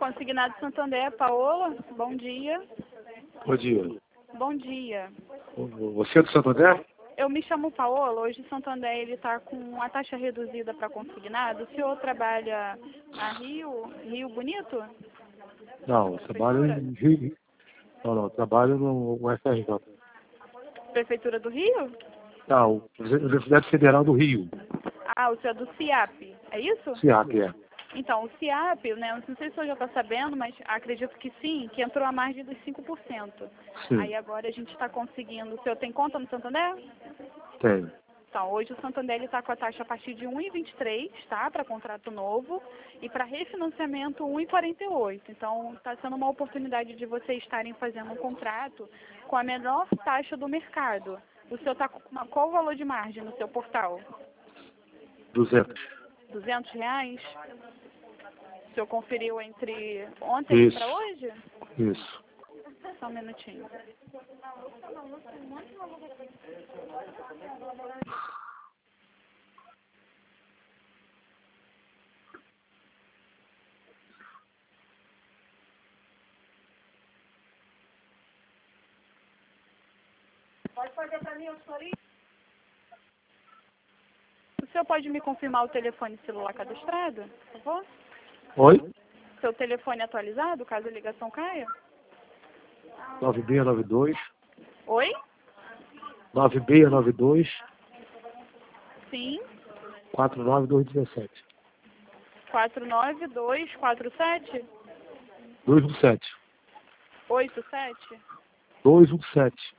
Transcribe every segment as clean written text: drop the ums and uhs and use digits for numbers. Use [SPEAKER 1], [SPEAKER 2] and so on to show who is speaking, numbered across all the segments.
[SPEAKER 1] Consignado Santander, Paola, bom dia.
[SPEAKER 2] Bom dia.
[SPEAKER 1] Bom dia.
[SPEAKER 2] Você é do Santander?
[SPEAKER 1] Eu me chamo Paola, hoje o Santander ele está com a taxa reduzida para consignado. O senhor trabalha na Rio Bonito?
[SPEAKER 2] Não, eu trabalho em Rio. Não, eu trabalho no UFRJ.
[SPEAKER 1] Prefeitura do Rio?
[SPEAKER 2] Não, Universidade Federal do Rio.
[SPEAKER 1] Ah, o senhor é do CIAP, é isso?
[SPEAKER 2] CIAP, é.
[SPEAKER 1] Então, o CIAP, né, não sei se o senhor já está sabendo, mas acredito que sim, que entrou a margem dos 5%.
[SPEAKER 2] Sim.
[SPEAKER 1] Aí agora a gente está conseguindo. O senhor tem conta no Santander?
[SPEAKER 2] Tenho.
[SPEAKER 1] Então, hoje o Santander está com a taxa a partir de 1,23, tá? Para contrato novo. E para refinanciamento, 1,48. Então, está sendo uma oportunidade de vocês estarem fazendo um contrato com a menor taxa do mercado. O senhor está com qual o valor de margem no seu portal?
[SPEAKER 2] 200.
[SPEAKER 1] R$ 200? O senhor conferiu entre ontem para hoje?
[SPEAKER 2] Isso.
[SPEAKER 1] Só um minutinho. Pode fazer para mim, eu estou ali? O senhor pode me confirmar o telefone celular cadastrado, por favor?
[SPEAKER 2] Oi?
[SPEAKER 1] Seu telefone atualizado, caso a ligação caia?
[SPEAKER 2] 9692.
[SPEAKER 1] Oi?
[SPEAKER 2] 9692.
[SPEAKER 1] Sim.
[SPEAKER 2] 49217.
[SPEAKER 1] 49247?
[SPEAKER 2] 217.
[SPEAKER 1] 87?
[SPEAKER 2] 217.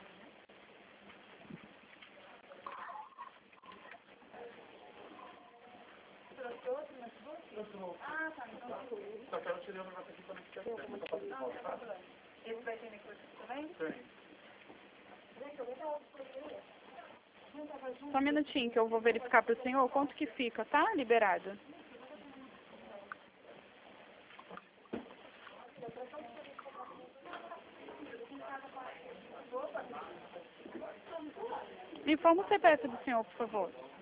[SPEAKER 1] Esse vai ter negócio também? Só um minutinho que eu vou verificar para o senhor quanto que fica, tá? Liberado. Me informa o CPF do senhor, por favor.